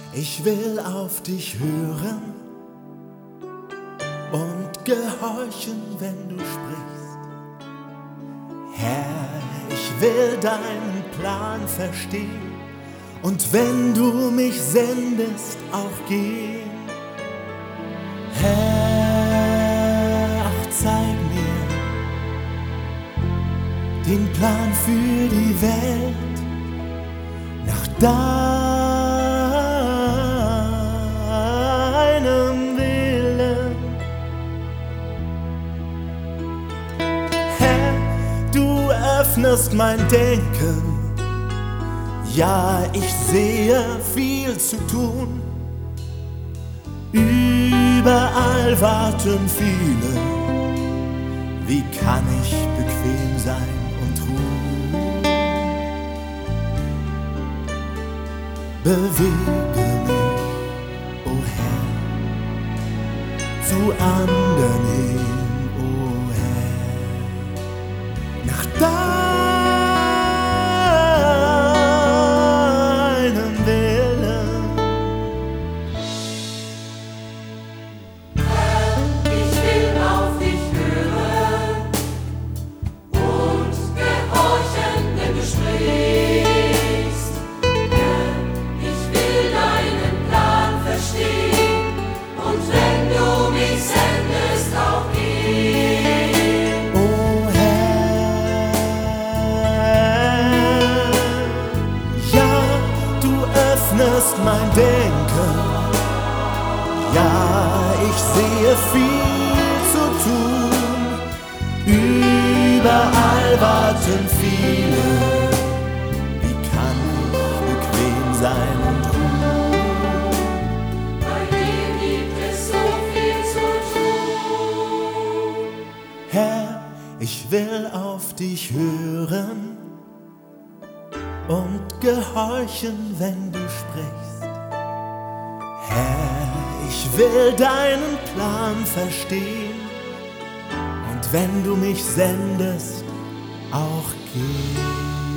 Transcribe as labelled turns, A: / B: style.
A: Ich will auf dich hören und gehorchen, wenn du sprichst. Herr, ich will deinen Plan verstehen und wenn du mich sendest, auch gehen. Herr, ach, zeig mir den Plan für die Welt nach deinem Willen. Herr, du öffnest mein Denken, ja, ich sehe viel zu tun. Überall warten viele, wie kann ich bequem sein und ruhen? Bewege mich, o Herr, zu anderen hin, o Herr, nach deinem Willen.
B: Ich will auf dich hören und gehorchen, wenn du sprichst. Herr, ich will deinen Plan verstehen und wenn du mich sendest, auch gehen.
A: O Herr, ja, du öffnest mein Denken, ja, ich sehe viel zu tun. Überall warten viele, wie kann ich bequem sein und ruhen?
B: Bei dir gibt es so viel zu tun.
A: Herr, ich will auf dich hören und gehorchen, wenn du sprichst. Herr, ich will deinen Plan verstehen und wenn du mich sendest, auch gehen.